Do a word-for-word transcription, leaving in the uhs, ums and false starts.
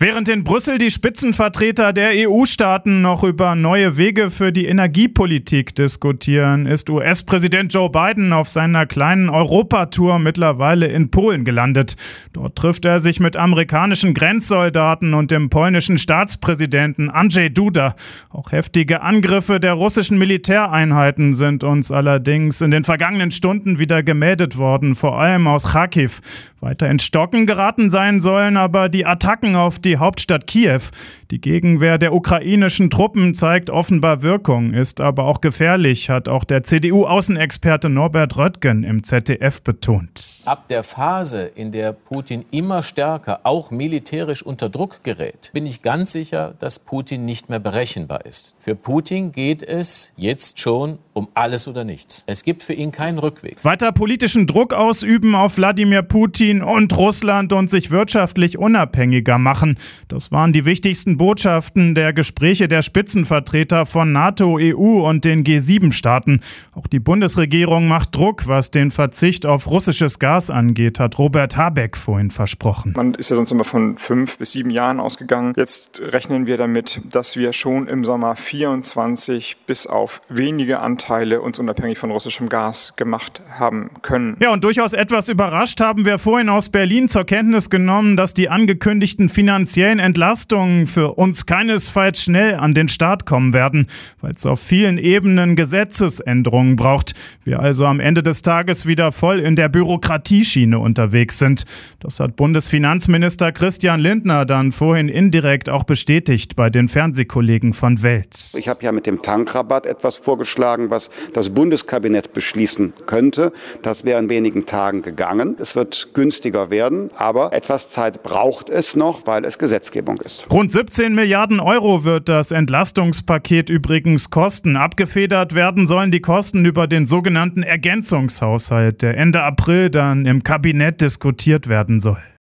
Während in Brüssel die Spitzenvertreter der E U-Staaten noch über neue Wege für die Energiepolitik diskutieren, ist U S-Präsident Joe Biden auf seiner kleinen Europatour mittlerweile in Polen gelandet. Dort trifft er sich mit amerikanischen Grenzsoldaten und dem polnischen Staatspräsidenten Andrzej Duda. Auch heftige Angriffe der russischen Militäreinheiten sind uns allerdings in den vergangenen Stunden wieder gemeldet worden, vor allem aus Charkiw. Weiter ins Stocken geraten sein sollen aber die Attacken auf die Hauptstadt Kiew. Die Gegenwehr der ukrainischen Truppen zeigt offenbar Wirkung, ist aber auch gefährlich, hat auch der C D U-Außenexperte Norbert Röttgen im Z D F betont. Ab der Phase, in der Putin immer stärker, auch militärisch unter Druck gerät, bin ich ganz sicher, dass Putin nicht mehr berechenbar ist. Für Putin geht es jetzt schon um alles oder nichts. Es gibt für ihn keinen Rückweg. Weiter politischen Druck ausüben auf Wladimir Putin und Russland und sich wirtschaftlich unabhängiger machen. Das waren die wichtigsten Botschaften der Gespräche der Spitzenvertreter von NATO, E U und den G sieben Staaten. Auch die Bundesregierung macht Druck, was den Verzicht auf russisches Gas angeht, hat Robert Habeck vorhin versprochen. Man ist ja sonst immer von fünf bis sieben Jahren ausgegangen. Jetzt rechnen wir damit, dass wir schon im Sommer vierundzwanzig bis auf wenige Anteile uns unabhängig von russischem Gas gemacht haben können. Ja, und durchaus etwas überrascht haben wir vorhin aus Berlin zur Kenntnis genommen, dass die angekündigten finanziellen Entlastungen für uns keinesfalls schnell an den Start kommen werden, weil es auf vielen Ebenen Gesetzesänderungen braucht. Wir also am Ende des Tages wieder voll in der Bürokratieschiene unterwegs sind. Das hat Bundesfinanzminister Christian Lindner dann vorhin indirekt auch bestätigt bei den Fernsehkollegen von Welt. Ich habe ja mit dem Tankrabatt etwas vorgeschlagen, was das Bundeskabinett beschließen könnte. Das wäre in wenigen Tagen gegangen. Es wird günstiger werden, aber etwas Zeit braucht es noch, weil es Gesetzgebung ist. Rund siebzehn Milliarden Euro wird das Entlastungspaket übrigens kosten. Abgefedert werden sollen die Kosten über den sogenannten Ergänzungshaushalt, der Ende April dann im Kabinett diskutiert werden soll.